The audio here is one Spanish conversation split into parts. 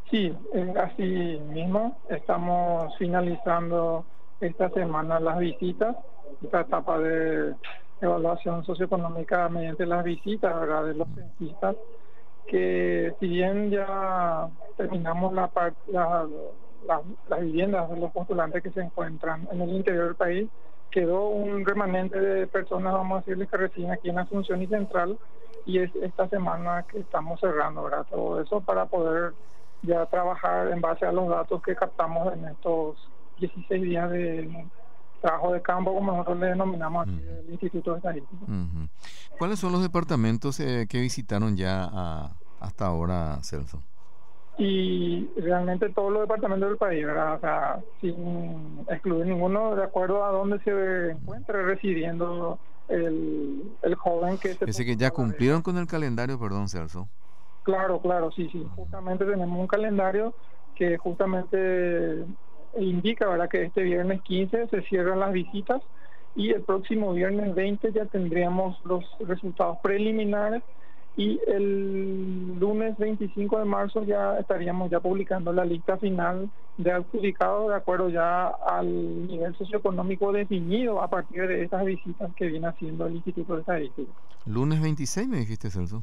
Sí, así mismo estamos finalizando esta semana las visitas, esta etapa de evaluación socioeconómica mediante las visitas, ¿verdad?, de los censistas, que si bien ya terminamos las viviendas de los postulantes que se encuentran en el interior del país, quedó un remanente de personas, vamos a decirles, que residen aquí en Asunción y Central, y es esta semana que estamos cerrando, ¿verdad?, todo eso para poder ya trabajar en base a los datos que captamos en estos 16 días de trabajo de campo, como nosotros le denominamos aquí Ujú, del Instituto de Estadística. ujú. ¿Cuáles son los departamentos que visitaron ya hasta ahora, Celso? Y realmente todos los departamentos del país, ¿verdad? O sea, sin excluir ninguno, de acuerdo a dónde se Mm. encuentre residiendo el joven que se Ese que ya postuló a la beca. cumplieron con el calendario, perdón, Celso. Claro, claro, sí, sí. Ujú, Justamente tenemos un calendario que justamente indica, ¿verdad?, que este viernes 15 se cierran las visitas y el próximo viernes 20 ya tendríamos los resultados preliminares y el lunes 25 de marzo ya estaríamos ya publicando la lista final de adjudicados de acuerdo ya al nivel socioeconómico definido a partir de estas visitas que viene haciendo el Instituto de Estadística. Lunes 26 me dijiste, Celso.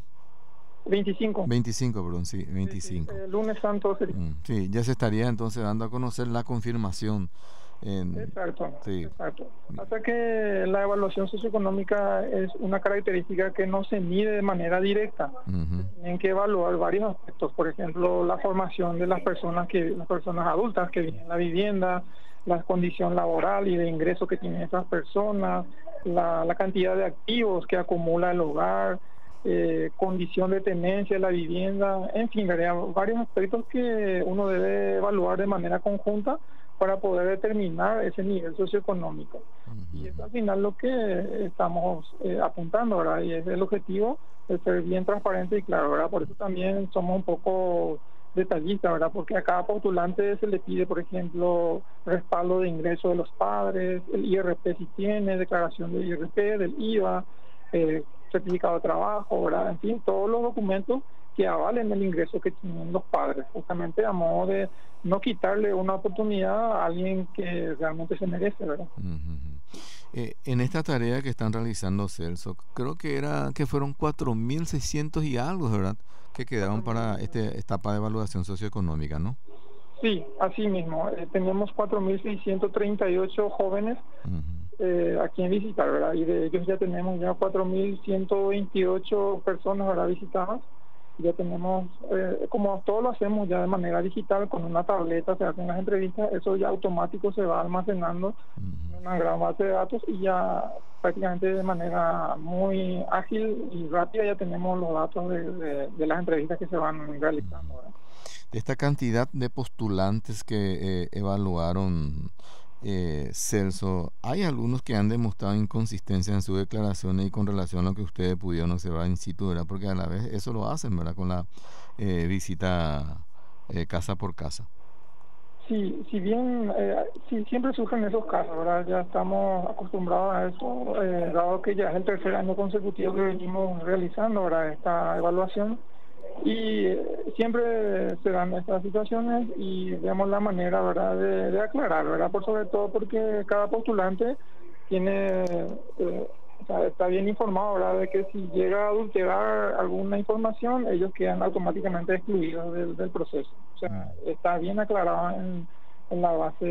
25. 25, perdón, sí, Sí, sí, 25. el lunes santo sería. Sí, ya se estaría entonces dando a conocer la confirmación. Exacto, Sí. exacto. Hasta que la evaluación socioeconómica es una característica que no se mide de manera directa. Se Ujú, tienen que evaluar varios aspectos, por ejemplo, la formación de las personas adultas que viven en la vivienda, la condición laboral y de ingreso que tienen esas personas, la cantidad de activos que acumula el hogar, condición de tenencia de la vivienda, en fin, varios aspectos que uno debe evaluar de manera conjunta para poder determinar ese nivel socioeconómico. ujú, Y es ujú. al final lo que estamos apuntando, ¿verdad? Y es el objetivo de ser bien transparente y claro, ¿verdad? Por eso también somos un poco detallistas, ¿verdad? Porque a cada postulante se le pide, por ejemplo, respaldo de ingreso de los padres, el IRP si tiene, declaración del IRP, del IVA, certificado de trabajo, ¿verdad? En fin, todos los documentos que avalen el ingreso que tienen los padres, justamente a modo de no quitarle una oportunidad a alguien que realmente se merece, ¿verdad? Ujú, ujú. En esta tarea que están realizando, Celso, creo que fueron 4.600 y algo, ¿verdad? Que quedaron para 4.000. esta etapa de evaluación socioeconómica, ¿no? Sí, así mismo. Tenemos 4.638 jóvenes Ujú, aquí en visitar, ¿verdad? Y de ellos ya tenemos ya 4.128 personas, ¿verdad?, visitadas. Ya tenemos, como todo lo hacemos ya de manera digital, con una tableta se hacen las entrevistas, eso ya automático se va almacenando en ujú, una gran base de datos y ya prácticamente de manera muy ágil y rápida ya tenemos los datos de las entrevistas que se van realizando, ujú. ¿verdad? De esta cantidad de postulantes que evaluaron, Celso, hay algunos que han demostrado inconsistencia en sus declaraciones y con relación a lo que ustedes pudieron observar in situ, ¿verdad? Porque a la vez eso lo hacen, ¿verdad? Con la visita casa por casa. Sí, si bien sí, siempre surgen esos casos, ¿verdad? Ya estamos acostumbrados a eso, dado que ya es el tercer año consecutivo que venimos realizando, ¿verdad?, esta evaluación. Y siempre se dan estas situaciones y vemos la manera, ¿verdad?, de aclarar, ¿verdad? Por sobre todo porque cada postulante tiene, o sea, está bien informado, ¿verdad?, de que si llega a adulterar alguna información, ellos quedan automáticamente excluidos del proceso. O sea, Mm. está bien aclarado en la base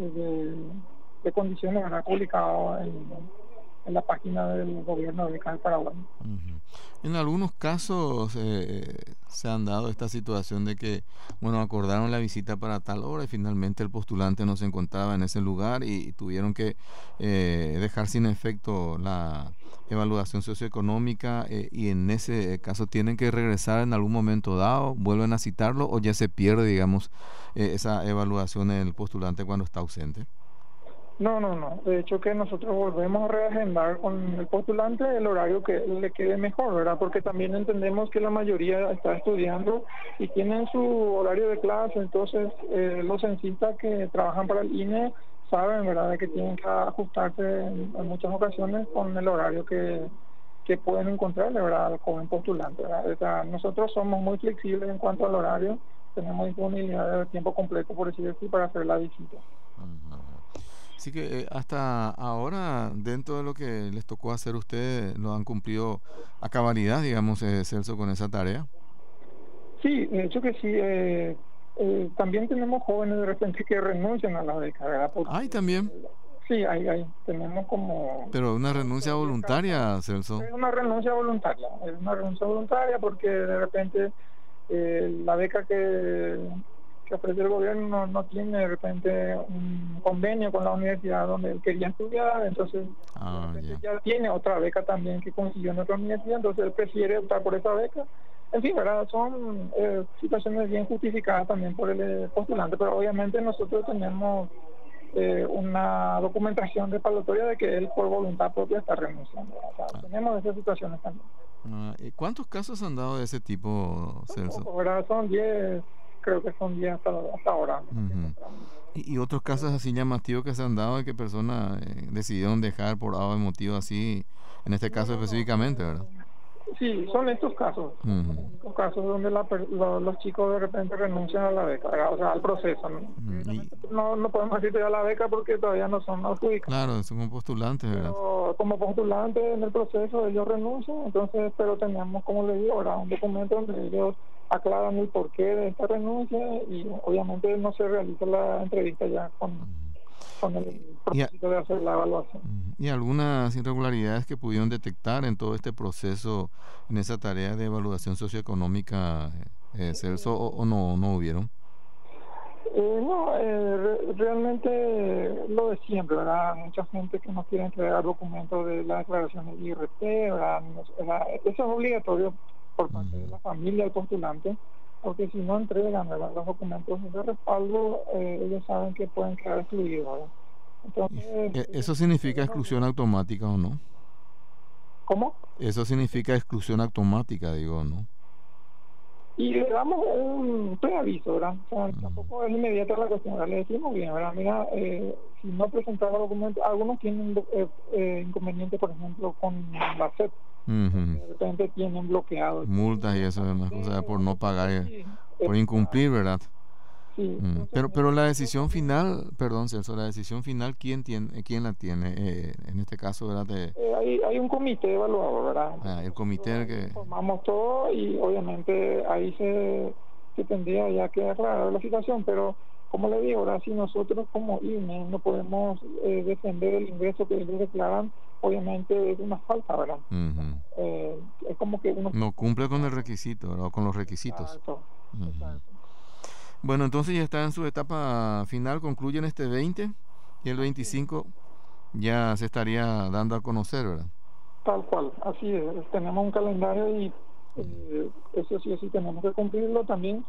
de condiciones, ¿verdad?, publicado en la página del gobierno de Paraguay. Ujú. En algunos casos se han dado esta situación de que, bueno, acordaron la visita para tal hora y finalmente el postulante no se encontraba en ese lugar y tuvieron que dejar sin efecto la evaluación socioeconómica, y en ese caso tienen que regresar en algún momento dado, vuelven a citarlo o ya se pierde, digamos, esa evaluación del postulante cuando está ausente. No, no, no. De hecho que nosotros volvemos a reagendar con el postulante el horario que le quede mejor, ¿verdad? Porque también entendemos que la mayoría está estudiando y tienen su horario de clase, entonces los censistas que trabajan para el INE saben, ¿verdad?, de que tienen que ajustarse en muchas ocasiones con el horario que pueden encontrarle, ¿verdad?, al joven postulante, ¿verdad? O sea, nosotros somos muy flexibles en cuanto al horario tenemos disponibilidad de tiempo completo, por decirlo así, para hacer la visita. Ujú. Así que hasta ahora, dentro de lo que les tocó hacer ustedes, lo han cumplido a cabalidad, digamos, Celso, con esa tarea. Sí, de hecho que sí. También tenemos jóvenes de repente que renuncian a la beca, ¿verdad? Ay, Porque también, sí, tenemos como pero una renuncia 8 o 10 casos. voluntaria, Celso. Es una renuncia voluntaria, porque de repente la beca que ofrece el gobierno no tiene de repente un convenio con la universidad donde él quería estudiar, entonces de Ah, repente ya. ya tiene otra beca también que consiguió en otra universidad, entonces él prefiere optar por esa beca. En fin, ¿verdad? Son situaciones bien justificadas también por el postulante, pero obviamente nosotros tenemos una documentación respaldatoria de que él por voluntad propia está renunciando. O sea, Ah, tenemos esas situaciones también. ¿Y cuántos casos han dado de ese tipo, Son Celso? pocos, ¿verdad? Son 10, creo que son 10 hasta ahora. Ujú. Y otros casos así llamativos que se han dado de que personas decidieron dejar por algo motivo así, en este No, caso no, no. específicamente, ¿verdad? Sí, son estos casos. Son Ujú. los únicos casos donde los chicos de repente renuncian a la beca, ¿verdad? O sea, al proceso, ¿no? Ujú. Y Directamente no podemos decir todavía la beca porque todavía no son adjudicados. claro, son postulantes, ¿verdad? Pero como postulante en el proceso ellos renuncian, entonces, pero tenemos, como le digo, ahora un documento donde ellos aclaran el porqué de esta renuncia y obviamente no se realiza la entrevista ya con el Y, propósito de hacer la evaluación. y algunas irregularidades que pudieron detectar en todo este proceso, en esa tarea de evaluación socioeconómica, Celso, o no hubieron. No, realmente lo de siempre, ¿verdad? Mucha gente que no quiere entregar documentos de la declaración del IRT, ¿verdad? Eso es obligatorio por parte de Ujú. la familia del postulante, porque si no entregan, ¿verdad?, los documentos de respaldo, ellos saben que pueden quedar excluidos, ¿verdad? Y, Entonces, ¿eso significa bueno, exclusión automática o no? ¿cómo? Eso significa exclusión automática, digo, ¿no? Y le damos un preaviso, ¿verdad? O sea, Ujú. tampoco es inmediata la cuestión, ¿verdad? Le decimos bien, ¿verdad? Mira, si no presentas los documentos, algunos tienen inconveniente, por ejemplo, con la SEP, Ujú. porque de repente tienen bloqueado el Multas y seguro, eso, demás cosas por papeleo, no pagar, entonces sí, por incumplir, ¿verdad? sí, entonces en Pero ese la caso decisión también final, perdón, Celso, la decisión final, ¿quién la tiene? En este caso, ¿verdad? hay un comité evaluador, ¿verdad? Entonces El nosotros comité ahí que... informamos todo y obviamente ahí se tendría ya que aclarar la situación, pero como le digo, ahora si nosotros como INE no podemos defender el ingreso que ellos declaran, obviamente es una falta, ¿verdad? Ujú. Es como que uno No cumple con el claro, requisito, ¿verdad? O con los requisitos. exacto, Ujú. exacto. Bueno, entonces ya está en su etapa final, concluyen este 20 y el Así es. 25 ya se estaría dando a conocer, ¿verdad? Tal cual, así es. Tenemos un calendario y Ujú. eso sí o sí tenemos que cumplirlo también.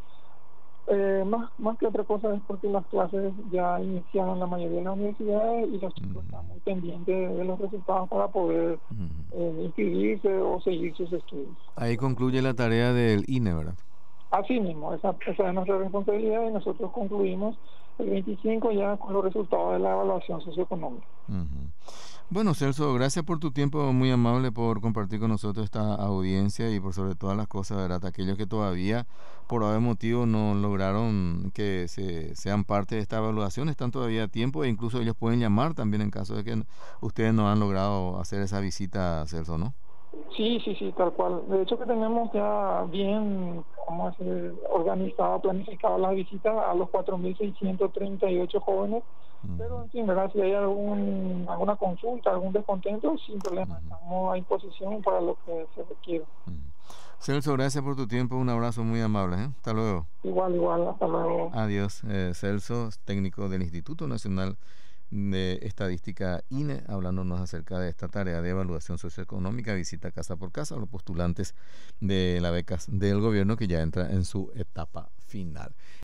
Más que otra cosa es porque las clases ya iniciaron en la mayoría de las universidades y los chicos Ujú. están muy pendientes de los resultados para poder Ujú. inscribirse o seguir sus estudios. Ahí concluye la tarea del INE, ¿verdad? Así mismo, esa es nuestra responsabilidad y nosotros concluimos el 25 ya con los resultados de la evaluación socioeconómica. Ujú. Bueno, Celso, gracias por tu tiempo, muy amable por compartir con nosotros esta audiencia y por sobre todas las cosas, ¿verdad? Aquellos que todavía, por algún motivo, no lograron que sean parte de esta evaluación, están todavía a tiempo e incluso ellos pueden llamar también en caso de que ustedes no han logrado hacer esa visita, Celso, ¿no? Sí, sí, sí, tal cual. De hecho que tenemos ya bien, ¿cómo decir?, organizado, planificado las visitas a los 4.638 jóvenes, pero Ujú. en fin, ¿verdad? Si hay alguna consulta, algún descontento, sin problema, Ujú. estamos a disposición para lo que se requiera. Ujú. Celso, gracias por tu tiempo, un abrazo muy amable, ¿eh? Hasta luego. Igual, igual, hasta luego. Adiós, Celso, técnico del Instituto Nacional de Estadística INE, hablándonos acerca de esta tarea de evaluación socioeconómica, visita casa por casa a los postulantes de las becas del gobierno que ya entra en su etapa final.